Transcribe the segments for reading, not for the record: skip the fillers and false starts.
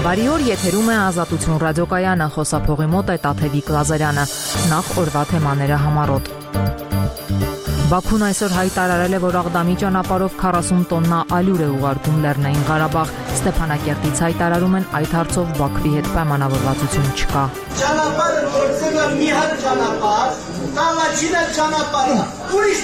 Բարի օր, եթերում է Ազատություն ռադիոկայանը, խոսափողի մոտ է Տաթևիկ Լազարյանը, նախ օրվա թեմաները համառոտ։ Բաքուն այսօր հայտարարել է, որ Աղդամի ճանապարհով 40 տոննա ալյուր է ուղարկում Լեռնային Ղարաբաղ։ Ստեփանակերտից հայտարարում են, այդ հարցով Բաքվի հետ պայմանավորվածություն չկա։ Ճանապարհը գործել է մի հատ ճանապարհ, Կալաչինը ճանապարհը, ուրիշ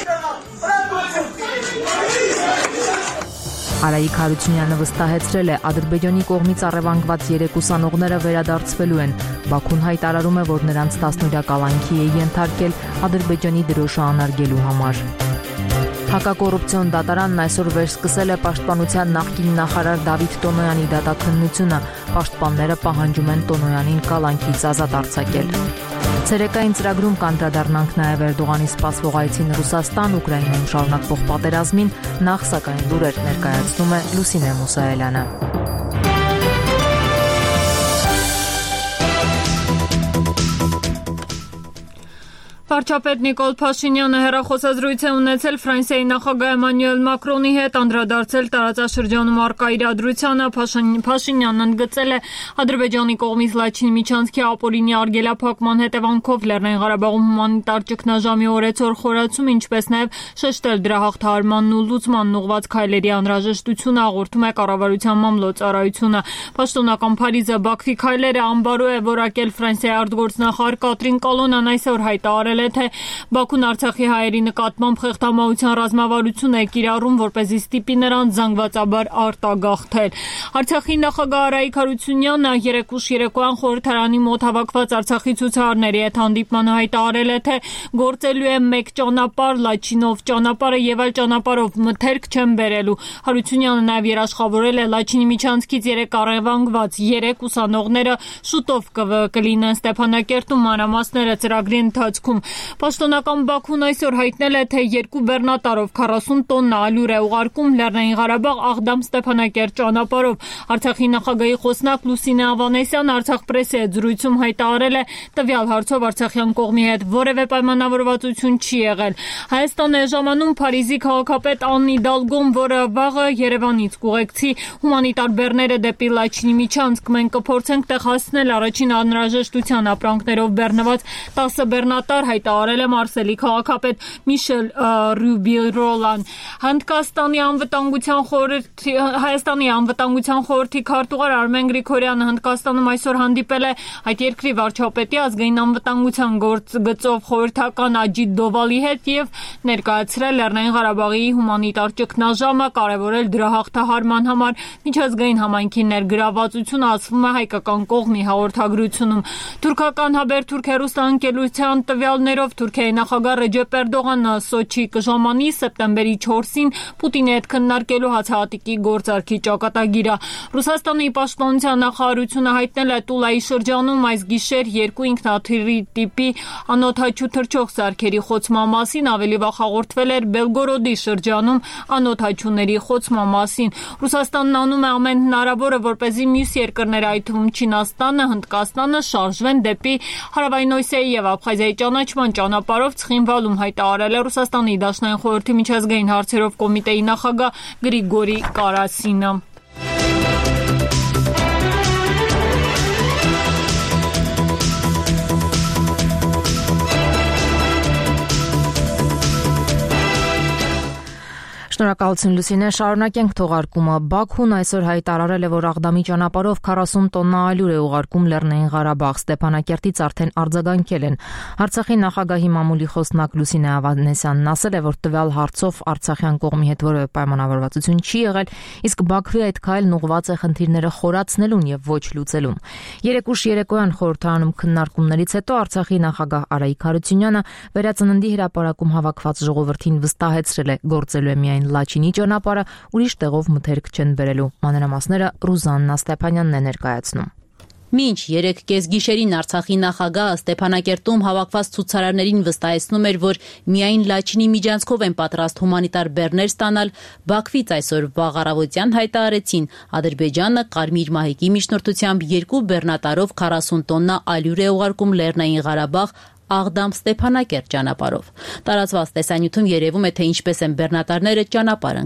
Արայիկ Հարությունյանը վստահեցրել է, Ադրբեջանի կողմից առևանգված 3 ուսանողները վերադարձվելու են։ Բաքուն հայտարարում է, որ նրանց 10-օրյա կալանքի է ենթարկել Ադրբեջանի դրոշը անարգելու համար։ Հակակոռուպցիոն դատարանն այսօր վերսկսել է Պաշտպանության նախկին նախարար Դավիթ Տոնոյանի դատաքննությունը։ Պաշտպանները պահանջում են Տոնոյանին կալանքից ազատ արձակել։ Ցերեկային ծրագրում կանդրադառնանք նաև Էրդողանի սպասվող այցին Ռուսաստան, Ուկրաինայում շարունակվող պատերազմին, նախ սակայն լուրեր ներկայացնում է Լուսինե Մուսայելյանը։ Վարչապետ Նիկոլ Փաշինյանը հեռախոսազրույց է ունեցել Ֆրանսիայի նախագահ Էմանուել Մակրոնի հետ, անդրադարձել տարածաշրջանում առկա իրադրությանը։ Փաշինյանն ընդգծել է Ադրբեջանի կողմից Լաչինի միջանցքի ապօրինի արգելափակման հետևանքով Լեռնային Ղարաբաղում հումանիտար ճգնաժամի օրեցօր խորացում, ինչպես նաև շեշտել դրա հաղթահարմանն ու լուծմանն ուղղված քայլերի անհրաժեշտությունը, հաղորդում է կառավարության մամլոյցարայությունը։ Պաշտոնական Փարիզը Բաքվի քայլերը անբարո է որակել Ֆրանսիայի արտգործնախարար Կատրին Կոլոնան այսօր հայտարարել է, թե Բաքուն Արցախի հայերի նկատմամբ խեղդամահության ռազմավարություն է կիրառում, որպեսզի ստիպի նրանց զանգվածաբար արտագաղթել։ Արցախի նախագահ Արայիկ Հարությունյանը երեկուշ երեկոյան խորհրդարանի մոտ հավաքված Արցախի ցուցարարների հետ հանդիպման հայտարարել է, թե գործելու է մեկ ճանապարհ, Լաչինով ճանապարհը եւ այլ ճանապարհով մթերք չեն բերելու։ Հարությունյանը նաև երաշխավորել է Լաչինի միջանցքից 3 առևանգված 3 ուսանողները շուտով կլինեն Ստեփանակերտում, մանրամասները ծրագրի ընթացքում։ Պաշտոնական Բաքուն այսօր հայտնել է, թե 2 բեռնատարով 40 տոննա ալյուր է ուղարկում Լեռնային Ղարաբաղ Աղդամ Ստեփանակերտ ճանապարհով։ Արցախի նախագահի խոսնակ Լուսինե Ավանեսյան Արցախ պրեսի հետ զրույցում հայտարարել է, տվյալ հարցով արցախյան կողմի հետ որևէ պայմանավորվածություն չի եղել։ Հայաստան է ժամանում Փարիզի քաղաքապետ Աննի Դալգոն, որը վաղը Երևանից կուղեկցի հումանիտար բեռները դեպի Լաչինի միջանցք։ Մենք կփորձենք տեղ հասնել առաջին անհրաժեշտության ապրանքներով բեռնված 10 բեռնատար, հայտարարել է Մարսելի քաղաքապետ Միշել Ռյուբիռոլան։ Հայաստանի անվտանգության խորհրդի քարտուղար Արմեն Գրիգորյանը Հնդկաստանում այսօր հանդիպել է այդ երկրի վարչապետի ազգային անվտանգության գործգծով խորհրդական Աջիտ Դովալի հետ եւ ներկայացրել Լեռնային Ղարաբաղի հումանիտար ճգնաժամը, կարևորել դրա հաղթահարման համար միջազգային համայնքի ներգրավվածությունը, ասվում է հայկական կողմի հաղորդագրությունում։ Թուրքական Հաբերթուրք հեռուստաընկերության տվյալներով Թուրքիայի նախագահ Ռեջեփ Էրդողանը Սոչի կժամանի սեպտեմբերի 4-ին Պուտինի հետ քննարկելու հացահատիկի գործարքի ճակատագիրը։ Ռուսաստանի պաշտպանության նախարարությունը հայտնել է Տուլայի շրջանում այս գիշեր 2 ինքնաթիռի տիպի անօդաչու թռչող սարքերի խոցման մասին, ավելի վաղ հաղորդվել էր Բելգորոդի շրջանում անօդաչուների խոցման մասին։ Ռուսաստանն անում է ամեն հնարավորը, որպեսզի մյուս երկրները, այդ թվում Չինաստանը, Հնդկաստանը շարժվեն դեպի Հարավային Օսիայի եւ Աբխազիայի ճանաչման ճանապարհով, Ցխինվալում հայտարարել է Ռուսաստանի Դաշնային խորհրդի միջազգային հարցերով կոմիտեի նախագահ Գրիգորի Կարասինը։ Շնորհակալություն Լուսինե, շարունակենք թողարկումը։ Բաքուն այսօր հայտարարել է, որ Աղդամի ճանապարհով 40 տոննա ալյուր է ուղարկում Լեռնային Ղարաբաղ։ Ստեփանակերտից արդեն արձագանքել են։ Արցախի նախագահի մամուլի խոսնակ Լուսինե Ավանեսյանն ասել է, որ տվյալ հարցով արցախյան կողմի հետ որևէ պայմանավորվածություն չի եղել, իսկ Բաքվի այդ քայլն ուղղված է խնդիրները խորացնելուն եւ ոչ լուծելուն։ Երեկուշ երեկոյան խորհրդարանում քննարկումներից հետո Արցախի նախագահ Արայիկ Հարությունյանը Վերածննդի հրապարակում հավաքված ժողովրդին վստահեցրել է, գործելու է միայն Լաչինի ճանապարհը, ուրիշ տեղով մթերք չեն բերելու։ Մանրամասները Ռուզաննա Ստեփանյանն է ներկայացնում։ Մինչ 3 գիշերին Արցախի նախագահը Ստեփանակերտում հավաքված ցուցարարներին վստահեցնում էր, որ միայն Լաչինի միջանցքով են պատրաստ հումանիտար բեռներ ստանալ, Բաքվից այսօր վաղ առավոտյան հայտարարեցին, Ադրբեջանը Կարմիր մահիկի միջնորդությամբ 2 բեռնատարով 40 տոննա ալյուր է ուղարկում Լեռնային Ղարաբաղ Աղդամ Ստեփանակերտ ճանապարհով։ Տարածված տեսանյութում երևում է, թե ինչպես են բեռնատարները ճանապարհ ընկնում։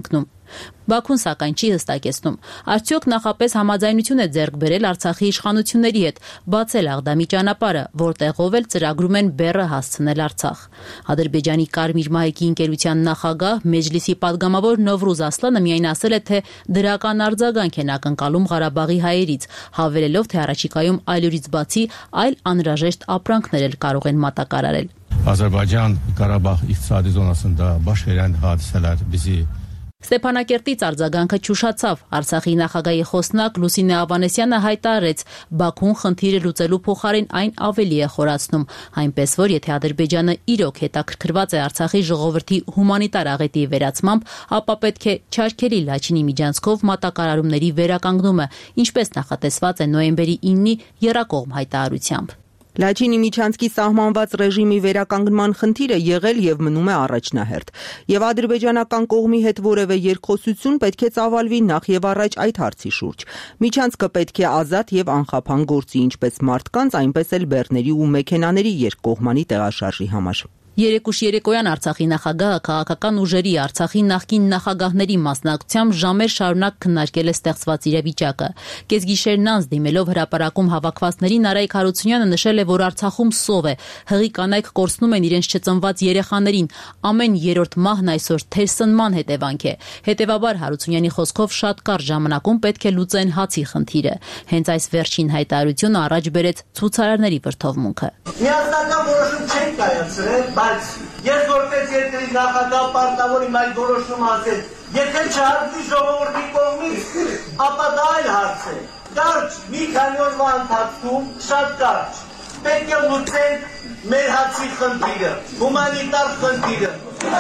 Բաքուն սակայն չի հստակեցնում, արդյոք նախապես համաձայնություն է ձեռք բերել Արցախի իշխանությունների հետ բացել Աղդամի ճանապարհը, որտեղով էլ ծրագրում են բեռը հասցնել Արցախ։ Ադրբեջանի Կարմիր մայրիկի ընկերության նախագահ Մեջլիսի падգամավոր Նովրուզ Ասլանը միայն ասել է, թե դրական արձագանք են ակնկալում Ղարաբաղի հայերից, հավելելով, թե առաջիկայում այլուրից բացի այլ անհրաժեշտ ապրանքներ էլ կարող են մատակարարել։ Azərbaycan-Qarabağ iqtisadi zonasında baş verən hadisələr bizi Ստեփանակերտից արձագանքը չուշացավ։ Արցախի նախագահի խոսնակ Լուսինե Ավանեսյանը հայտարարեց, Բաքուն խնդիրը լուծելու փոխարեն այն ավելի է խորացնում, այնպես որ եթե Ադրբեջանը իրոք հետաքրքրված է Արցախի ժողովրդի հումանիտար աղետի վերացմամբ, ապա պետք է չարգելի Լաչինի միջանցքով մատակարարումների վերականգնումը, ինչպես նախատեսված է նոյեմբերի 9-ի եռակողմ հայտարարությամբ։ Լաչինի միջանցքի սահմանված ռեժիմի վերականգնման խնդիրը եղել եւ մնում է առաջնահերթ, եւ ադրբեջանական կողմի հետ որևէ երկխոսություն պետք է ծավալվի նախ եւ առաջ այդ հարցի շուրջ։ Միջանցքը պետք է ազատ եւ անխափան գործի ինչպես մարդկանց, այնպես էլ բեռների ու մեքենաների երկկողմանի տեղաշարժի համար։ Երեկուշ երեկոյան Արցախի նախագահը քաղաքական ուժերի Արցախի նախկին նախագահների մասնակցությամբ ժամեր շարունակ քննարկել է ստեղծված իրավիճակը։ Կեսգիշերն անց դիմելով հրապարակում հավաքվածներին Արայք Հարությունյանը նշել է, որ Արցախում սով է, հղի կանայք կորցնում են իրենց չծնված երեխաներին, ամեն երրորդ մահն այսօր թերսնման հետևանք է։ Հետևաբար Հարությունյանի խոսքով շատ կարճ ժամանակում պետք է լուծեն հացի խնդիրը։ Հենց այս վերջին հայտարարությունը առաջ բերեց ցուցարարների վրդովմունքը։ Միասնական որոշում չեն կայացրել, բայց ես որպես երկրի նախագահ պարտավոր եմ այդ որոշումը ասել։ Եթե չհարցվի ժողովրդի կողմից, ապա դա այլ հարց է։ Կարճ մի քանի օրվա ընթացքում շատ կարճ պետք է լուծենք մեր հացի խնդիրը, հումանիտար խնդիրը։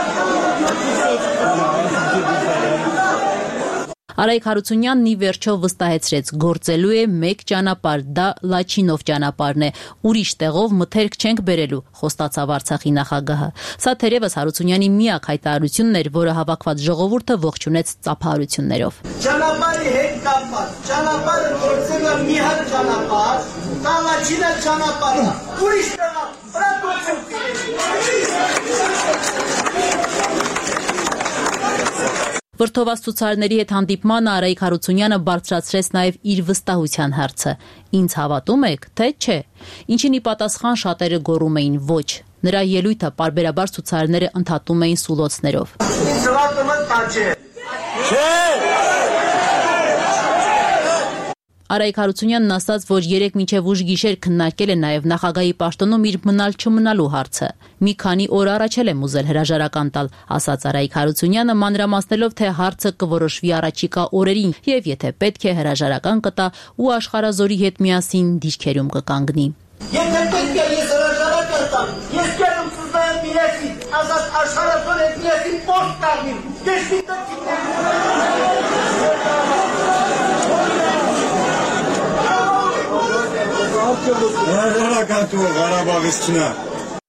Արայք Հարությունյանն ի վերջո վստահեցրեց, գործելու է մեկ ճանապարհ, դա Լաչինով ճանապարհն է, ուրիշ տեղով մթերք չենք բերելու, խոստացավ Արցախի նախագահը։ Սա թերևս Հարությունյանի միակ հայտարարությունն էր, որը հավաքված ժողովուրդը ողջունեց ծափահարություններով։ Ճանապարհի հետ կապված, ճանապարհը գործել է մի հատ ճանապարհ, դա Լաչինը ճանապարհը, ուրիշ տեղը Վրդովված ցուցարարների հետ հանդիպմանը Արայք Հարությունյանը բարձրացրեց նաև իր վստահության հարցը։ Ինձ հավատում եք, թե չէ։ Ինչին ի պատասխան շատերը գոռում էին ոչ։ Նրա ելույթը պարբերաբար ցուցարարները ընդհատում էին սուլոցներով։ Ինձ հավատում եք, թե չէ։ Արայք Հարությունյանն ասաց, որ 3 մինչև ուշ գիշեր քննարկել է նաև նախագահի պաշտոնում իր մնալ-չմնալու հարցը։ Մի քանի օր առաջ էլ եմ ուզել հրաժարական տալ, ասաց Արայք Հարությունյանը, մանրամասնելով, թե հարցը կորոշվի առաջիկա օրերին եւ եթե պետք է հրաժարական կտա ու Աշխարհազորի հետ միասին դիրքերում կկանգնի։ Եթե պետք է ես հրաժարական տամ, ես կերում սուզայեմ միասին, ազատ Աշխարհազոր հետ միասին պոստ կանգնիմ, դեշտի Հրաժարական տու Ղարաբաղից չնա։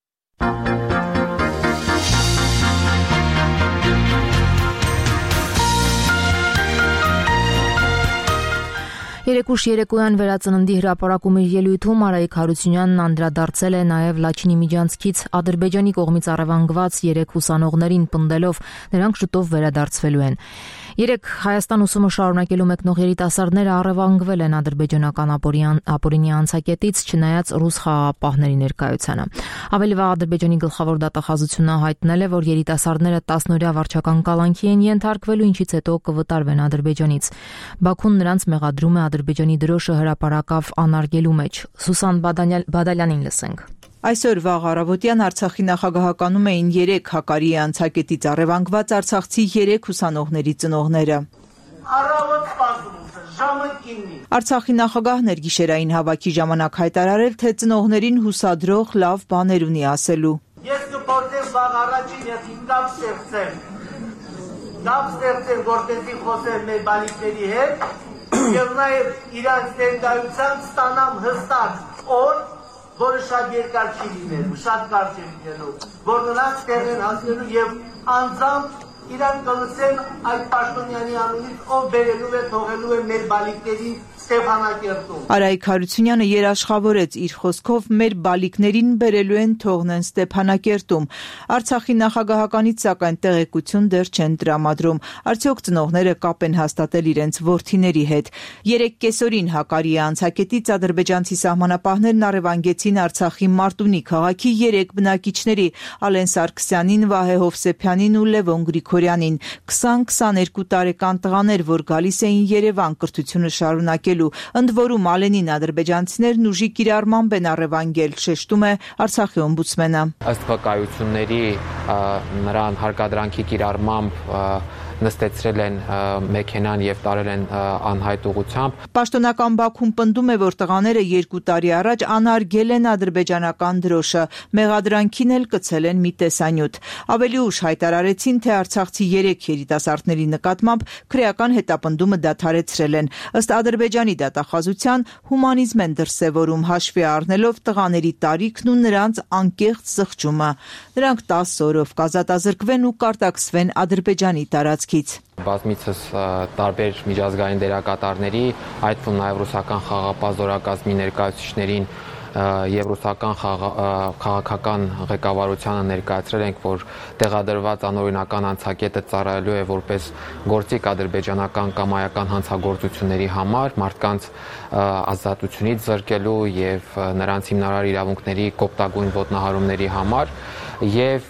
Երեկուշ երեկոյան վերածննդի հրապարակում իր ելույթում Արայք Հարությունյանն անդրադարձել է նաև Լաչինի միջանցքից Ադրբեջանի կողմից առևանգված 3 ուսանողներին պնդելով նրանք շուտով վերադարձվելու են։ Երեք Հայաստան ուսումը շարունակելու մեկնող երիտասարդները առևանգվել են ադրբեջանական ապօրինի անցակետից, չնայած ռուս խաղաղապահների ներկայությանը։ Ավելի վաղ Ադրբեջանի գլխավոր դատախազությունը հայտնել է, որ երիտասարդները 10-օրյա վարչական կալանքի են ենթարկվելու, ինչից հետո կվտարվեն Ադրբեջանից։ Բաքուն նրանց մեղադրում է Ադրբեջանի դրոշը հրապարակավ անարգելու մեջ։ Սուսան Բադալյանին լսենք։ Այսօր վաղ առավոտյան Արցախի նախագահականում էին 3 հակարի անցակետից առևանգված արցախցի 3 ուսանողների ծնողները։ Առավոտ սպասում, ժամը 9-ի։ Արցախի նախագահն էր գիշերային հավաքի ժամանակ հայտարարել, թե ծնողներին հուսադրող լավ բաներ ունի ասելու։ Ես կփորձեմ վաղ առաջին ես ինքնավ ստեղծեմ, որտեղի խոսել մեր բալիկների հետ եւ նաեւ իրանց ներկայությամբ ստանամ հստակ օր, որը շատ երկար չի լինելու, շատ կարճ է լինելու, որ նրանց տեղ են հասնելու եւ անձամբ իրան կլսեն այդ պաշտոնյանի անունից, ով բերելու է, թողելու է մեր բալիկների Ստեփանակերտում։ Արայիկ Հարությունյանը երաշխավորեց իր խոսքով մեր բալիկներին բերելու են թողնեն Ստեփանակերտում։ Արցախի նախագահականից սակայն տեղեկություն դեռ չեն տրամադրում։ Արդյոք ծնողները կապ են հաստատել իրենց որդիների հետ։ 3 կեսօրին Հակարիի անցակետից ադրբեջանցի սահմանապահներն առևանգեցին Արցախի Մարտունի քաղաքի 3 բնակիչների՝ Ալեն Սարգսյանին, Վահե Հովսեփյանին ու Լևոն Գրիգորյանին, 20-22 տարեկան տղաներ, որ գալիս էին Երևան կրթությունը շարունակելու։ Ընդ որում Ալենին ադրբեջանցիներն ուժի կիրառմամբ են առևանգել, շեշտում է Արցախի օմբուդսմենը։ Ըստ վկայությունների նրան հարկադրանքի կիրառմամբ նստեցրել են մեքենան եւ տարել են անհայտ ուղությամբ։ Պաշտոնական Բաքուն պնդում է, որ տղաները 2 տարի առաջ անարգել են ադրբեջանական դրոշը, մեղադրանքին էլ կցել են մի տեսանյութ։ Ավելի ուշ հայտարարեցին, թե Արցախցի 3 երիտասարդների նկատմամբ քրեական հետապնդումը դադարեցրել են։ Ըստ Ադրբեջանի դատախազության հումանիզմ են դրսևորում, հաշվի առնելով տղաների տարիքն ու նրանց անկեղծ զղջումը։ Նրանք 10 օրով կազատազրկվեն ու կարտաքսվեն Ադրբեջանի տարածքից։ Բազմիցս տարբեր միջազգային դերակատարների, այդ թվում նաև ռուսական խաղաղապահ զորակազմի ներկայացուցիչներին եւ ռուսական քաղաքական ղեկավարությանը ներկայացրել ենք, որ տեղադրված անօրինական անցակետը ծառայելու է որպես գործիք ադրբեջանական կամայական հանցագործությունների համար, մարդկանց ազատությունից զրկելու եւ նրանց հիմնարար իրավունքների կոպտագույն ոտնահարումների համար եւ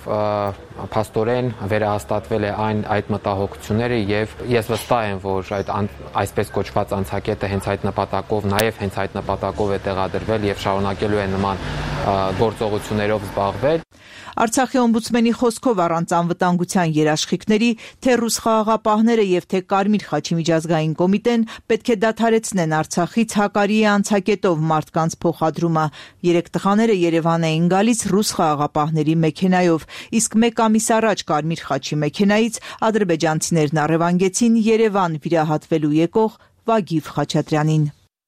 փաստորեն վերահաստատվել է այդ մտահոգությունները եւ ես վստահ եմ, որ այսպես կոչված անցակետը հենց այդ նպատակով, նաեւ հենց այդ նպատակով է տեղադրվել եւ շարունակելու է նման գործողություններով զբաղվել։ Արցախի օմբուդսմենի խոսքով առանց անվտանգության երաշխիքների թե ռուս խաղաղապահները եւ թե Կարմիր խաչի միջազգային կոմիտեն պետք է դադարեցնեն Արցախից Հակարիի անցակետով մարդկանց փոխադրումը։ 3 տղաները Երևան էին գալիս ռուս խաղաղապահների մեքենայով, իսկ 1 ամիս առաջ Կարմիր խաչի մեքենայից ադրբեջանցիներն առևանգեցին Երևան վիրահատվելու եկող Վագիվ Խաչատրյանին։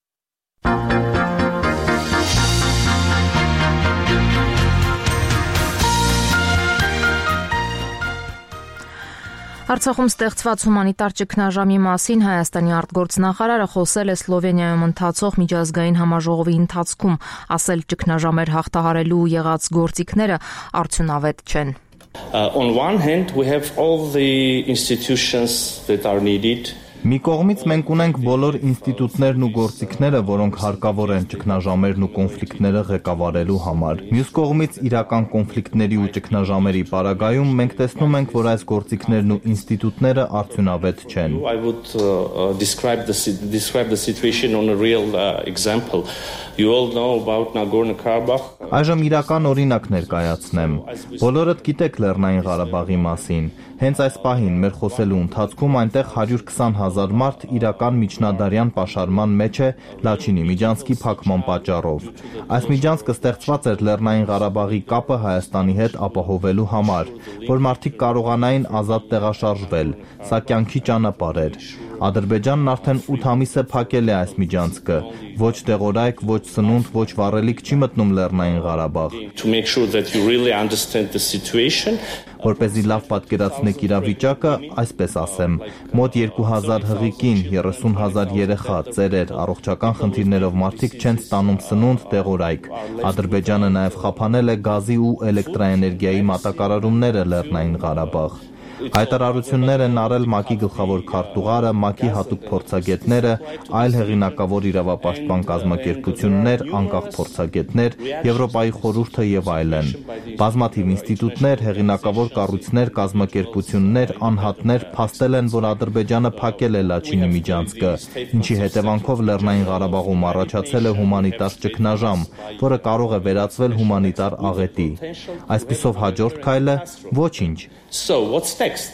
Արցախում ստեղծված հումանիտար ճգնաժամի մասին Հայաստանի արտգործնախարարը խոսել է Սլովենիայում ընթացող միջազգային համաժողովի ընթացքում, ասել ճգնաժամեր հաղթահարելու եղած գործիքները արդյունավետ չեն։ On one hand we have all the institutions that are needed. Մի կողմից մենք ունենք բոլոր ինստիտուտներն ու գործիքները, որոնք հարկավոր են ճգնաժամերն ու կոնֆլիկտները ղեկավարելու համար։ Մյուս կողմից իրական կոնֆլիկտների ու ճգնաժամերի պարագայում մենք տեսնում ենք, որ այս գործիքներն ու ինստիտուտները արդյունավետ չեն։ I would describe the situation on a real example. You all know about Nagorno-Karabakh. Այժմ իրական օրինակ ներկայացնեմ։ Բոլորդ գիտեք Լեռնային Ղարաբաղի մասին։ Հենց այս պահին մեր խոսելու ընթացքում այնտեղ 120,000 մարդ իրական միջնադարյան պաշարման մեջ է Լաչինի Միջանցքի փակման պատճառով։ Այս միջանցքը ստեղծված էր Լեռնային Ղարաբաղի կապը Հայաստանի հետ ապահովելու համար, որ մարդիկ կարողանային ազատ տեղաշարժվել։ Սա կյանքի ճանապարհ էր։ Ադրբեջանն արդեն 8 ամիս է փակել է այս միջանցքը։ Ոչ տեղորայք, ոչ սնունդ, ոչ վառելիք չի մտնում Լեռնային Ղարաբաղ։ Որպեսզի լավ պատկերացնեք իրավիճակը, այսպես ասեմ, մոտ 2000 հղիկին, 30,000 երեխա, ծերեր, առողջական խնդիրներով մարդիկ չեն ստանում սնունդ, տեղորայք։ Ադրբեջանը նաև խափանել է գազի ու էլեկտրաէներգիայի մատակարարումները Լեռնային Ղարաբաղ։ Հայտարարություններ են արել ՄԱԿ-ի գլխավոր քարտուղարը, ՄԱԿ-ի հատուկ փորձագետները, այլ հեղինակավոր իրավապաշտպան կազմակերպություններ, անկախ փորձագետներ, Եվրոպայի խորհուրդը եւ այլն։ Բազմաթիվ ինստիտուտներ, հեղինակավոր կառույցներ, կազմակերպություններ, անհատներ փաստել են, որ Ադրբեջանը փակել է Լաչինի միջանցքը, ինչի հետևանքով Լեռնային Ղարաբաղում առաջացել է հումանիտար ճգնաժամ, որը կարող է վերածվել հումանիտար աղետի։ Այսպիսով հաջորդ քայլը ոչինչ։ So what's next?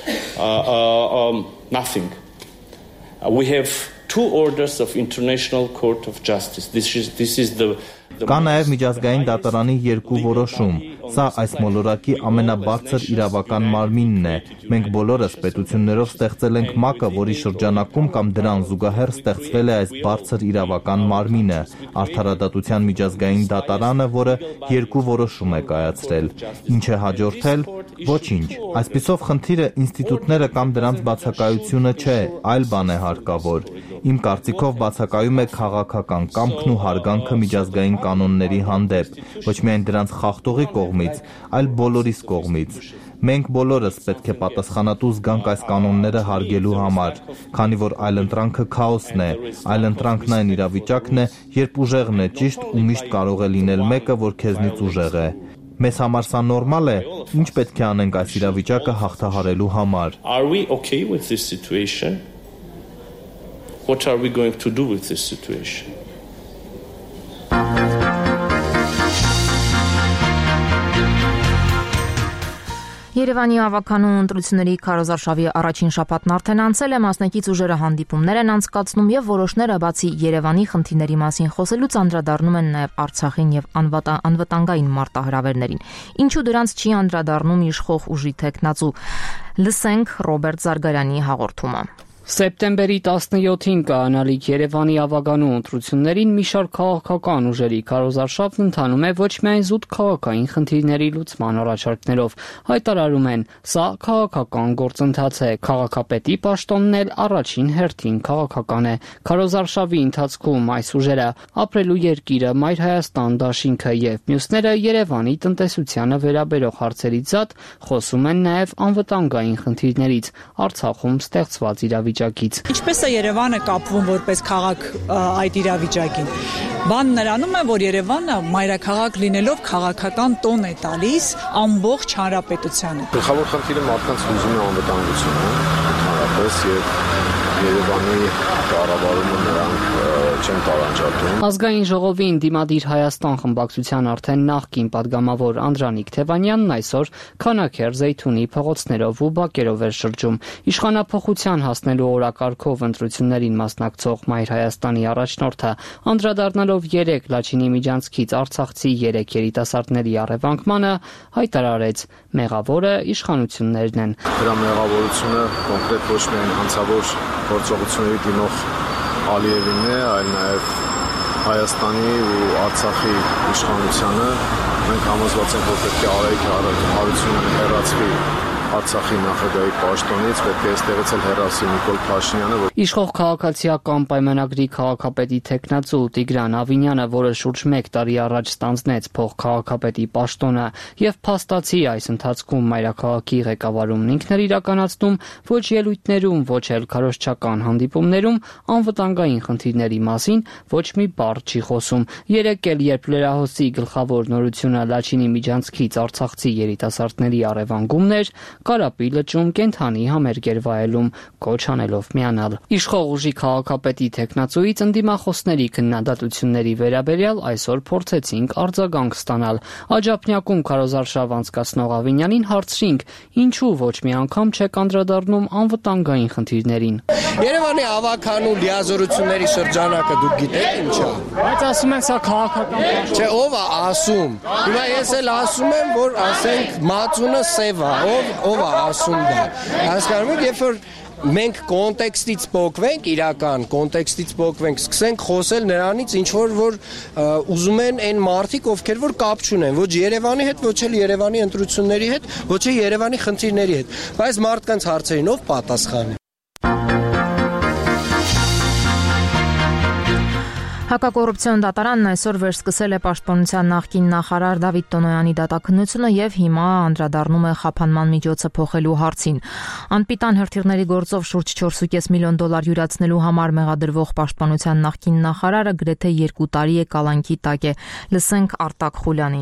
Nothing. We have 2 orders of International Court of Justice. This is the Կա նաև միջազգային դատարանի երկու որոշում։ Սա այս մոլորակի ամենաբարձր իրավական մարմինն է։ Մենք բոլորս պետություններով ստեղծել ենք ՄԱԿ-ը, որի շրջանակում կամ դրան զուգահեռ ստեղծվել է այս բարձր իրավական մարմինը՝ Արդարադատության միջազգային դատարանը, որը երկու որոշում է կայացրել։ Ինչ է հաջորդել։ Ոչինչ։ Այսպիսով խնդիրը ինստիտուտները կամ դրանց բացակայությունը չէ, այլ բան է հարկավոր։ Իմ կարծիքով բացակայում է քաղաքական կամքն ու հարգանքը միջազգային կանոնների հանդեպ, ոչ միայն դրանց խախտողի կողմից, այլ բոլորիս կողմից։ Մենք բոլորս պետք է պատասխանատու զգանք այս կանոնները հարգելու համար, քանի որ այլընտրանքը քաոսն է, այլընտրանքն այն իրավիճակն է, երբ ուժեղն է ճիշտ ու միշտ կարող է լինել մեկը, որ քեզնից ուժեղ է։ Մեզ համար սա նորմալ է, ինչ պետք է անենք այս իրավիճակը հաղթահարելու համար։ Are we okay with this situation? What are we going to do with this situation? Երևանի ավականու ընտրությունների քարոզարշավի առաջին շաբաթն արդեն անցել է, մասնակից ուժերը հանդիպումներ են անցկացնում եւ որոշները բացի Երևանի խնդիրների մասին խոսելուց անդրադառնում են նաեւ Արցախին եւ անվտանգային մարտահրավերներին։ Ինչու դրանց չի անդրադառնում իշխող ուժի տեխնացու։ Լսենք Ռոբերտ Զարգարյանի հաղորդումը։ Սեպտեմբերի 17-ին կայանալիք Երևանի ավականու ընտրություններին մի շարք քաղաքական ուժերի քարոզարշավն ընթանում է ոչ միայն զուտ քաղաքային խնդիրների լուծման առաջարկներով, հայտարարում են, սա քաղաքական գործընթաց է, քաղաքապետի պաշտոնն էլ առաջին հերթին քաղաքական է։ Քարոզարշավի ընթացքում այս ուժերը ապրելու երկիրը, Մայր Հայաստան դաշինքը եւ մյուսները Երևանի տնտեսությանը վերաբերող հարցերից զատ խոսում են նաեւ անվտանգային խնդիրներից, Արցախում ստեղծված Ինչպես է Երևանը կապվում որպես քաղաք այդ իրավիճակին։ Բանն նրանում է, որ Երևանը մայրաքաղաք լինելով քաղաքական տոն է տալիս ամբողջ հանրապետությանը։ Գլխավոր խնդիրը մարդկանց հուզում է անվտանգությունը, ընդհանրապես եւ Երևանի կառավարումը նրանք չեն տարանջատում։ Ազգային ժողովին Դիմադիր Հայաստան խմբակցության արդեն նախկին падգամավոր Անդրանիկ Թևանյանն այսօր Քանաքեռ Զեյթունի փողոցներով ու բակերով էր շրջում։ Իշխանափոխության հասնելու օրակարգով ընտրություններին մասնակցող Մայր Հայաստանի առաջնորդը անդրադառնալով 3 Լաչինի միջանցքից արցախցի 3 երիտասարդների առևանգմանը հայտարարեց. մեղավորը իշխանություններն են։ Դրա մեղավորությունը կոնկրետ ոչ միայն հանցավոր գործողությունների դիմող Ալիևին է, այլ նաև Հայաստանի ու Արցախի իշխանությանը։ Մենք համոզված ենք, որ պետք է Արայիկ Հարությունյանը հեռացվի Արցախի նախագահի պաշտոնից, պետք է այստեղից էլ հեռացվի Նիկոլ Փաշինյանը։ Իշխող քաղաքացիական պայմանագրի քաղաքապետի տեխնացու Տիգրան Ավինյանը, որը շուրջ 1 տարի առաջ ստանձնեց փոխքաղաքապետի պաշտոնը եւ փաստացի այս ընթացքում մայրաքաղաքի ղեկավարումն ինքն էր իրականացնում, ոչ ելույթներում, ոչ էլ քարոզչական հանդիպումներում անվտանգային խնդիրների մասին ոչ մի բառ չի խոսում։ Երեկ էլ երբ լրահոսի գլխավոր նորությունը Լաչինի միջանցքից արցախցի երիտասարդների առևանգումն էր, Կարապի լճում կենթանի համերգ էր վայելում, կոչ անելով միանալ։ Իշխող ուժի քաղաքապետի տեխնացուից ընդդիմախոսների քննադատությունների վերաբերյալ այսօր փորձեցինք արձագանք ստանալ։ Աջափնյակում քարոզարշավ անցկացնող Ավինյանին հարցրինք, ինչու ոչ մի անգամ չեք անդրադառնում անվտանգային խնդիրներին։ Երևանի ավականու լիազորությունների շրջանակը դուք գիտեք ինչ է։ Բայց ասում են սա քաղաքական պաշտոն։ Չէ, ով է ասում։ Հիմա ես էլ ասում եմ, որ ասենք մածունը սև է, ով է ասում դա։ Հասկանում եք, երբ որ մենք կոնտեքստից փոխվենք, իրական կոնտեքստից փոխվենք, սկսենք խոսել նրանից, ինչ որ ուզում են այն մարդիկ, ովքեր որ կապ չունեն, ոչ Երևանի հետ, ոչ էլ Երևանի ընտրությունների հետ, ոչ էլ Երևանի խնդիրների հետ։ Բայց մարդկանց հարցերին ով պատասխանի։ Հակակոռուպցիոն դատարանն այսօր վերսկսել է պաշտպանության նախկին նախարար Դավիթ Տոնոյանի դատաքննությունը եւ հիմա անդրադառնում է խափանման միջոցը փոխելու հարցին։ Անպիտան հրթիռների գործով շուրջ 4.5 միլիոն դոլար յուրացնելու համար մեղադրվող պաշտպանության նախկին նախարարը գրեթե 2 տարի է կալանքի տակ է։ Լսենք Արտակ Խուլյանին։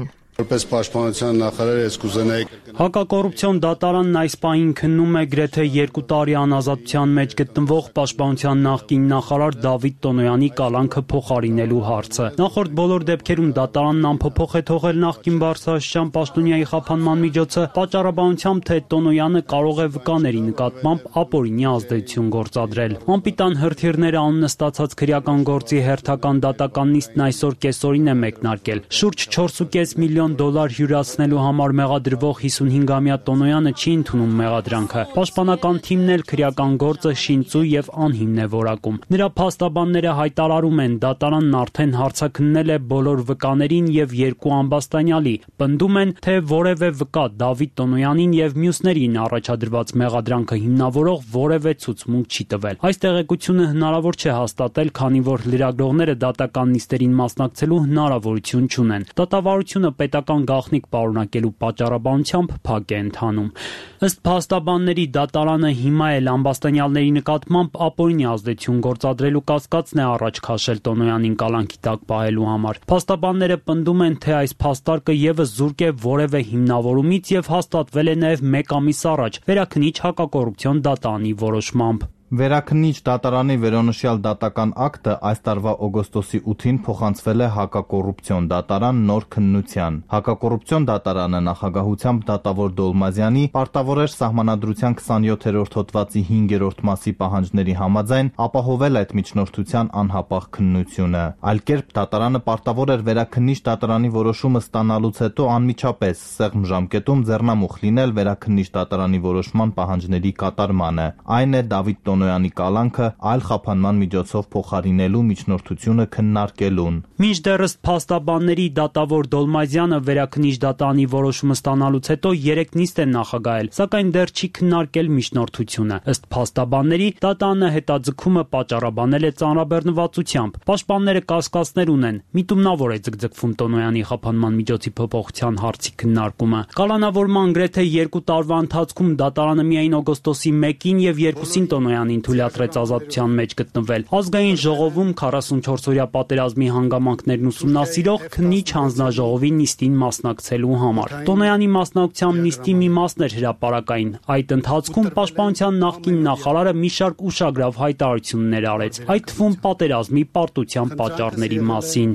Որպես պաշտպանության նախարար ես կուզենայի Հակակոռուպցիոն դատարանն այս պահին քննում է գրեթե 2 տարի անազատության մեջ գտնվող պաշտպանության նախկին նախարար Դավիթ Տոնոյանի կալանքը փոխարինելու հարցը։ Նախորդ բոլոր դեպքերում դատարանն անփոփոխ է թողել նախկին բարձրաստիճան պաշտոնյայի խափանման միջոցը, պատճառաբանությամբ թե Տոնոյանը կարող է վկաների նկատմամբ ապօրինի ազդեցություն գործադրել։ Անպիտան հրթիռները անունը ստացած քրեական գործի հերթական դատական նիստն այսօր կեսօրին է մեկնարկել։ Շուրջ 4.5 միլիոն դոլար հյուրացնելու համար մեղադրվող 55-ամյա Տոնոյանը չի ընդունում մեղադրանքը։ Պաշտպանական թիմն էլ քրեական գործը շինծու եւ անհիմն է որակում։ Նրա փաստաբանները հայտարարում են, դատարանն արդեն հարցաքննել է բոլոր վկաներին եւ 2 ամբաստանյալի։ Պնդում են, թե որևէ վկա Դավիթ Տոնոյանին եւ մյուսներին առաջադրված մեղադրանքը հիմնավորող որևէ ցուցմունք չի տվել։ Այս տեղեկությունը հնարավոր չէ հաստատել, քանի որ լրագրողները դատական նիստերին մասնակցելու հնարավորություն չունեն։ Դատավարությունը պետական գաղտնիք պարունակելու պատճառաբանությամբ փակ է ընթանում։ Ըստ փաստաբանների, դատարանը հիմա էլ ամբաստանյալների նկատմամբ ապօրինի ազդեցություն գործադրելու կասկածն է առաջ քաշել Տոնոյանին կալանքի տակ պահելու համար։ Փաստաբանները պնդում են, թե այս փաստարկը եւս զուրկ է որևէ հիմնավորումից եւ հաստատվել է նաեւ 1 ամիս առաջ վերաքննիչ հակակոռուպցիոն դատարանի որոշմամբ։ Վերաքննիչ դատարանի վերոնշյալ դատական ակտը այս տարվա օգոստոսի 8-ին փոխանցվել է հակակոռուպցիոն դատարան նոր քննության։ Հակակոռուպցիոն դատարանը նախագահությամբ դատավոր Դոլմազյանի պարտավոր էր սահմանադրության 27-րդ հոդվածի 5-րդ մասի պահանջների համաձայն ապահովել այդ միջնորդության անհապաղ քննությունը։ Այլ կերպ դատարանը պարտավոր էր վերաքննիչ դատարանի որոշումը ստանալուց հետո անմիջապես սեղմ ժամկետում ձեռնամուխ լինել վերաքննիչ դատարանի որոշման պահանջների կատարմանը։ Այն է Դավիթ Տոնոյանի կալանքը այլ խափանման միջոցով փոխարինելու միջնորդությունը քննարկելուն։ Մինչդեռ ըստ փաստաբանների դատավոր Դոլմազյանը վերաքննիչ դատարանի որոշումը ստանալուց հետո 3 նիստ է նախագահել, սակայն դեռ չի քննարկել միջնորդությունը։ Ըստ փաստաբանների դատարանը հետաձգումը պատճառաբանել է ծանրաբեռնվածությամբ։ Պաշտպանները կասկածներ ունեն, միտումնավոր է ձգձգվում Տոնոյանի խափանման միջոցի փոփոխության հարցի քննարկումը։ Կալանավորման գրեթե 2 տարվա ընթացքում դատարանը միայն օգոստոսի 1-ին եւ 2-ին Տոնոյանին թույլատրեց ազատության մեջ գտնվել։ Ազգային ժողովում 44-օրյա պատերազմի հանգամանքներն ուսումնասիրող քննիչ հանձնաժողովի նիստին մասնակցելու համար։ Տոնոյանի մասնակցությամբ նիստի մի մասն էր հրապարակային։ Այդ ընթացքում պաշտպանության նախկին նախարարը մի շարք ուշագրավ հայտարարություններ արեց, այդ թվում պատերազմի պարտության պատճառների մասին։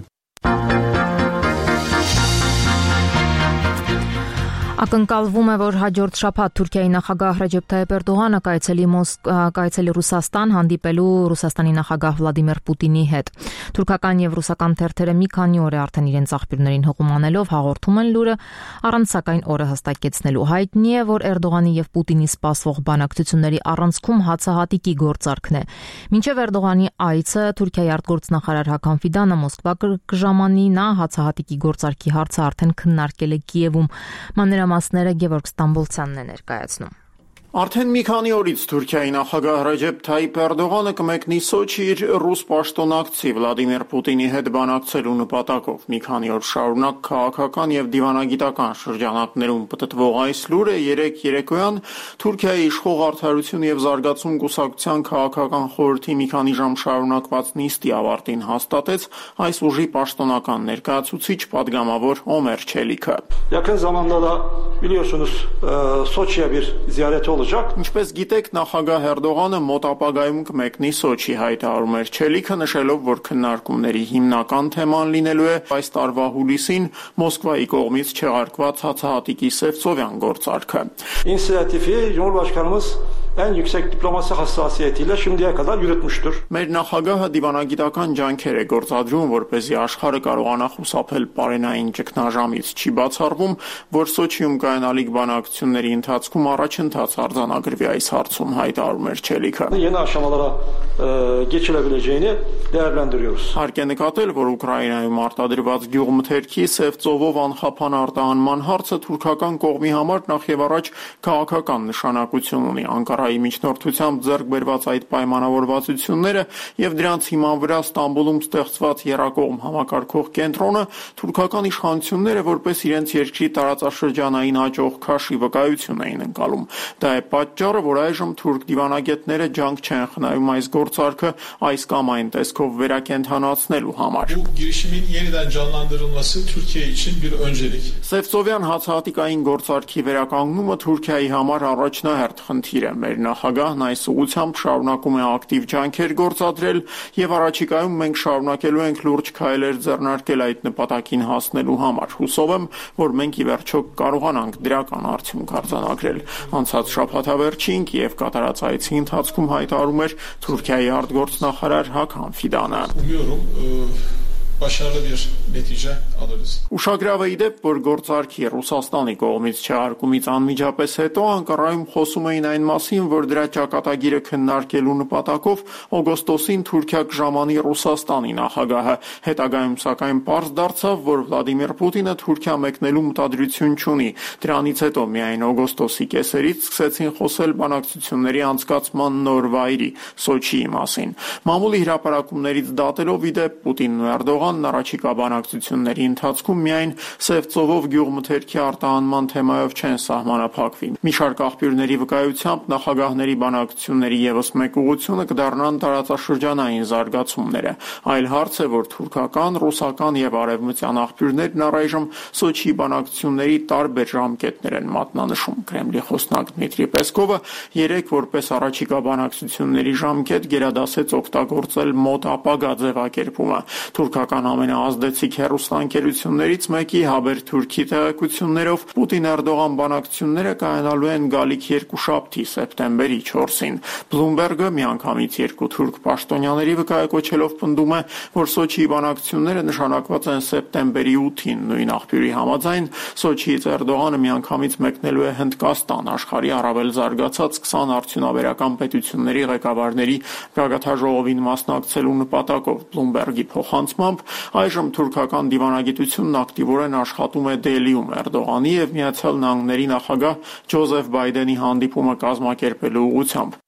Ակնկալվում է, որ հաջորդ շաբաթ Թուրքիայի նախագահ Ռեջեփ Թայիփ Էրդողանը կայցելի Ռուսաստան հանդիպելու Ռուսաստանի նախագահ Վլադիմիր Պուտինի հետ։ Թուրքական եւ ռուսական թերթերը մի քանի օր է արդեն իրենց աղբյուրներին հղում անելով հաղորդում են լուրը, առանց սակայն օրը հստակեցնելու։ Հայտնի է, որ Էրդողանի եւ Պուտինի սպասվող բանակցությունների առանցքում հացահատիկի գործարքն է։ Մինչև Էրդողանի այցը Թուրքիայի արտգործնախարար Հական Ֆիդանը Մոսկվա կժամանի, նա հացահատիկի գործարքի հարցը արդեն քննարկել է Կիևում։ Մանրամասները Գևորգ Ստամբոլցյանն է ներկայացնում։ Արդեն մի քանի օրից Թուրքիայի նախագահ Ռեջեփ Թայիփ Էրդողանը կմեկնի Սոչի իր ռուս պաշտոնակցի Վլադիմիր Պուտինի հետ բանակցելու նպատակով։ Մի քանի օր շարունակ քաղաքական եւ դիվանագիտական շրջանակներում պտտվող այս լուրը երեկ երեկոյան Թուրքիայի իշխող Արդարություն եւ Զարգացում կուսակցության քաղաքական խորհրդի մի քանի ժամ շարունակված նիստի ավարտին հաստատեց այս ուժի պաշտոնական ներկայացուցիչ падգամավոր Օմեր Չելիքը։ Yakın zamanda da biliyorsunuz Soçi'ye bir ziyaret olacak. Ինչպես գիտեք, նախագահ Էրդողանը մոտ ապագայում կմեկնի Սոչի, հայտարարում էր Չելիքը, նշելով, որ քննարկումների հիմնական թեման լինելու է այս տարվա հուլիսին Մոսկվայի կողմից չեղարկված հացահատիկի Սևծովյան գործարքը։ İnisiyatifi Cumhurbaşkanımız en yüksek diplomasi hassasiyetiyle şimdiye kadar yürütmüştür. Մեր նախագահը դիվանագիտական ջանքեր է գործադրում, որպեսզի աշխարհը կարողանա խուսափել պարենային ճգնաժամից։ Չի բացառվում, որ Սոչիում կայանալիք բանակցությունների ընթացքում առաջընթաց արձանագրվի այս հարցում, հայտարարում էր Չելիքը։ Yeni aşamalara geçilebileceğini değerlendiriyoruz. Հարկ է նկատել, որ Ուկրաինայում արտադրված գյուղմթերքի Սևծովով անխափան արտահանման հարցը թուրքական կողմի համար նախ եւ առաջ քաղաքական նշանակություն ունի։ Անկարայի Անկարայի միջնորդությամբ ձեռք բերված այդ պայմանավորվածությունները եւ դրանց հիման վրա Ստամբուլում ստեղծված Եռակողմ համակարգող կենտրոնը թուրքական իշխանությունները որպես իրենց երկրի տարածաշրջանային հաջող քաշի վկայություն էին ընկալում։ Դա է պատճառը, որ այժմ թուրք դիվանագետները ջանք չեն խնայում այս գործարքը այս կամ այն տեսքով վերակենդանացնելու համար։ Սևծովյան հացահատիկային գործարքի վերականգնումը Թուրքիայի համար առաջնահերթ խնդիր է։ Մեր նախագահն այս ուղղությամբ շարունակում է ակտիվ ջանքեր գործադրել եւ առաջիկայում մենք շարունակելու ենք լուրջ քայլեր ձեռնարկել այդ նպատակին հասնելու համար։ Հուսով եմ, որ մենք ի վերջո կարողանանք դրական արդյունք արձանագրել։ Անցած շաբաթավերջին Կիև կատարած այցի ընթացքում հայտարարում էր Թուրքիայի արտգործնախարար Հական Ֆիդանը։ Ուշագրավ է ի դեպ, որ գործարքի Ռուսաստանի կողմից չհարկումից անմիջապես հետո Անկարայում խոսում էին այն մասին, որ դրա ճակատագիրը քննարկելու նպատակով օգոստոսին Թուրքիա կժամանի Ռուսաստանի նախագահը։ Հետագայում սակայն պարզ դարձավ, որ Վլադիմիր Պուտինը Թուրքիա մեկնելու մտադրություն չունի։ Դրանից հետո միայն օգոստոսի կեսերից սկսեցին խոսել բանակցությունների անցկացման նոր վայրի՝ Սոչիի մասին։ Մամուլի հրապարակումներից դատելով ի դեպ Պուտինն ու Էրդողանն առաջիկա բանակցությունների ընթացքում միայն Սևծովով գյուղմթերքի արտահանման թեմայով չեն սահմանափակվի։ Մի շարք աղբյուրների վկայությամբ նախագահների բանակցությունների ևս մեկ ուղղությունը կդառնան տարածաշրջանային զարգացումները։ Այլ հարց է, որ թուրքական, ռուսական եւ արևմտյան աղբյուրներն առայժմ Սոչիի բանակցությունների տարբեր ժամկետներ են մատնանշում։ Կրեմլի խոսնակ Դմիտրի Պեսկովը երեկ որպես առաջիկա բանակցությունների ժամկետ գերադասեց օգտագործել մոտ ապագա ձևակերպումը։ Թուրքական ամենաազդեցիկ հեռուստաընկերություններից մեկի Haberturk-ի տեղեկություններով Պուտին-Էրդողան բանակցությունները կայանալու են գալիք երկուշաբթի սեպտեմբերի 4-ին։ Bloomberg-ը միանգամից երկու թուրք պաշտոնյաների վկայակոչելով պնդում է, որ Սոչիի բանակցությունները նշանակված են սեպտեմբերի 8-ին։ Նույն աղբյուրի համաձայն Սոչիից Էրդողանը միանգամից մեկնելու է Հնդկաստան, աշխարհի առավել զարգացած 20 արդյունաբերական պետությունների ղեկավարների գագաթնաժողովին մասնակցելու նպատակով։ Bloomberg-ի փոխանցմամբ այժմ թուրքական դիվանագիտությունն ակտիվորեն աշխատում է Դելիում Էրդողանի եւ Միացյալ Նահանգների նախագահ Ջոզեֆ Բայդենի հանդիպումը կազմակերպելու ուղղությամբ։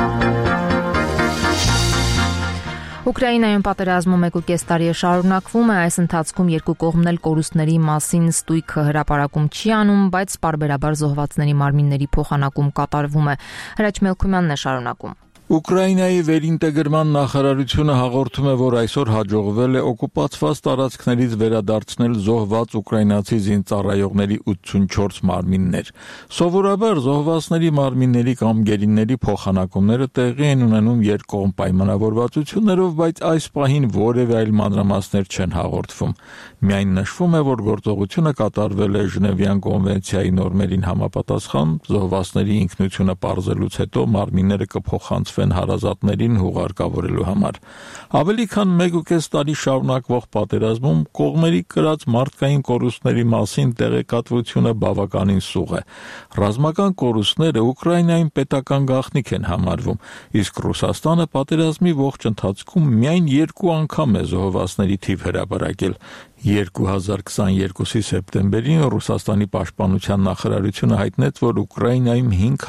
Ուկրաինայում պատերազմը 1.5 տարի է շարունակվում է, այս ընթացքում երկու կողմն էլ կորուստների մասին ստույգ հրապարակում չի անում, բայց պարբերաբար զոհվածների մարմինների փոխանակում կատարվում է։ Հրաչ Մելքումյանն է շարունակում։ Ուկրաինայի վերինտեգրման նախարարությունը հաղորդում է, որ այսօր հաջողվել է օկուպացված տարածքներից վերադարձնել զոհված ուկրաինացի զինծառայողների 84 մարմիններ։ Սովորաբար զոհվածների մարմինների կամ գերիների փոխանակումները տեղի են ունենում երկկողմ պայմանավորվածություններով, բայց այս պահին որևէ այլ մանրամասներ չեն հաղորդվում։ Միայն նշվում է, որ գործողությունը կատարվել է Ժնևյան կոնվենցիայի նորմերին համապատասխան, զոհվածների ինքնությունը պարզելուց հետո մարմինները կփոխանցվեն հարազատներին հուղարկավորելու համար։ Ավելի քան 1.5 տարի շարունակվող պատերազմում կողմերի կրած մարդկային կորուստների մասին տեղեկատվությունը բավականին սուղ է։ Ռազմական կորուստները Ուկրաինայում պետական գաղտնիք են համարվում, իսկ Ռուսաստանը պատերազմի ողջ ընթացքում միայն 2 անգամ է զոհվածների թիվ հրապարակել։ 2022-ի սեպտեմբերին Ռուսաստանի պաշտպանության նախարարությունը հայտնեց, որ Ուկրաինայում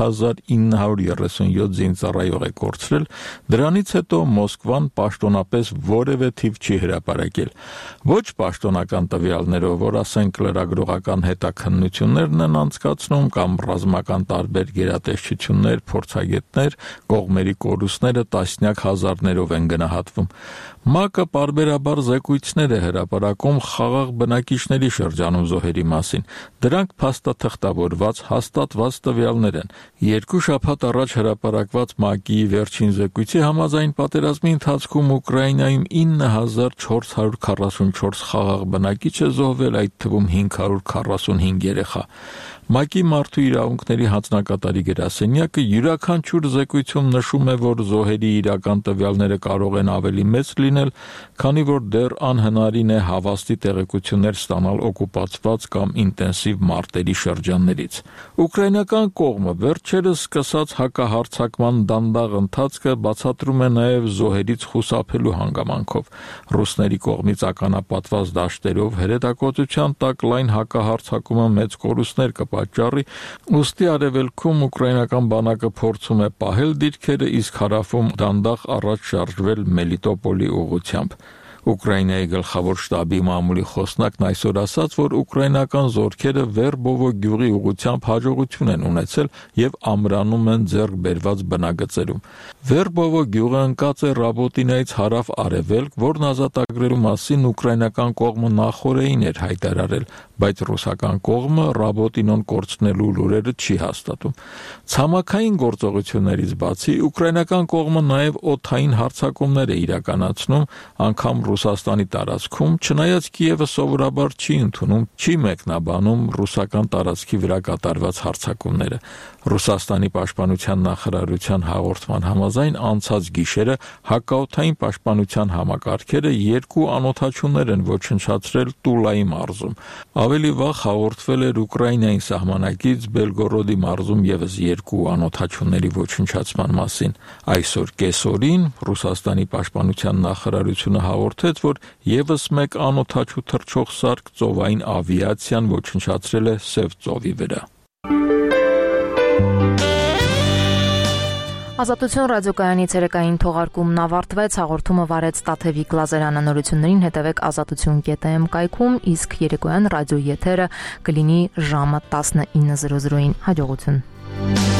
5937 զինծառայող է կորցրել, դրանից հետո Մոսկվան պաշտոնապես որևէ թիվ չի հրապարակել։ Ոչ պաշտոնական տվյալներով, որ ասենք լրագրողական հետաքննություններն են անցկացնում կամ ռազմական տարբեր գերատեսչություններ, փորձագետներ, կողմերի կորուստները տասնյակ հազարներով են գնահատվում։ ՄԱԿ-ը պարբերաբար զեկույցներ է հրապարակում խաղաղ բնակիչների շրջանում զոհերի մասին։ Դրանք փաստաթղթավորված, հաստատված տվյալներ են։ 2 շաբաթ առաջ հրապարակված ՄԱԿ-ի վերջին զեկույցի համաձայն պատերազմի ընթացքում Ուկրաինայում 9444 խաղաղ բնակիչ է զոհվել, այդ թվում 545 երեխա։ ՄԱԿ-ի մարդու իրավունքների հանձնակատարի գրասենյակը յուրաքանչյուր զեկույցում նշում է, որ զոհերի իրական տվյալները կարող են ավելի մեծ լինել, քանի որ դեռ անհնարին է հավաստի տեղեկություններ ստանալ օկուպացված կամ ինտենսիվ մարտերի շրջաններից։ Ուկրաինական կողմը վերջերս սկսած հակահարձակման դանդաղ ընթացքը բացատրում է նաև զոհերից խուսափելու հանգամանքով։ Ռուսների կողմից ականապատված դաշտերով հրետակոծության տակ լայն հակահարձակումը մեծ կորուստներ պատճառի, ուստի արևելքում ուկրաինական բանակը փորձում է պահել դիրքերը, իսկ հարավում դանդաղ առաջ շարժվել Մելիտոպոլի ուղղությամբ։ Ուկրաինայի գլխավոր շտաբի մամուլի խոսնակն այսօր ասաց, որ ուկրաինական զորքերը Վերբովո գյուղի ուղղությամբ հաջողություն են ունեցել եւ ամրանում են ձեռք բերված բնագծերում։ Վերբովո գյուղը ընկած է Ռաբոտինայից հարավ-արևելք, որն ազատագրելու մասին ուկրաինական կողմը նախօրեին էր հայտարարել, բայց ռուսական կողմը Ռաբոտինոն կորցնելու լուրերը չի հաստատում։ Ցամաքային գործողություններից բացի ուկրաինական կողմը նաեւ օդային հարձակումներ է իրականացնում, անգամ Ռուսաստանի տարածքում, չնայած Կիևը սովորաբար չի մեկնաբանում ռուսական տարածքի վրա կատարված հարձակումները։ Ռուսաստանի պաշտպանության նախարարության հաղորդման համաձայն անցած գիշերը հակաօդային պաշտպանության համակարգերը 2 անօդաչուներ են ոչնչացրել Տուլայի մարզում։ Ավելի վաղ հաղորդվել էր Ուկրաինայի սահմանակից Բելգորոդի մարզում եւս 2 անօդաչուների ոչնչացման մասին։ Այսօր կեսօրին Ռուսաստանի պաշտպանության նախարարությունը հաղորդեց, որ եւս մեկ անօդաչու թռչող սարք ծովային ավիացիան ոչնչացրել է Սև ծովի վրա։ Ազատություն ռադիոկայանի ցերեկային թողարկումն ավարտվեց, հաղորդումը վարեց Տաթևիկ Լազարյանը, նորություններին հետևեք azatutun.am կայքում, իսկ երեկոյան ռադիո եթերը կլինի ժամը 19:00-ին։ Հաջողություն։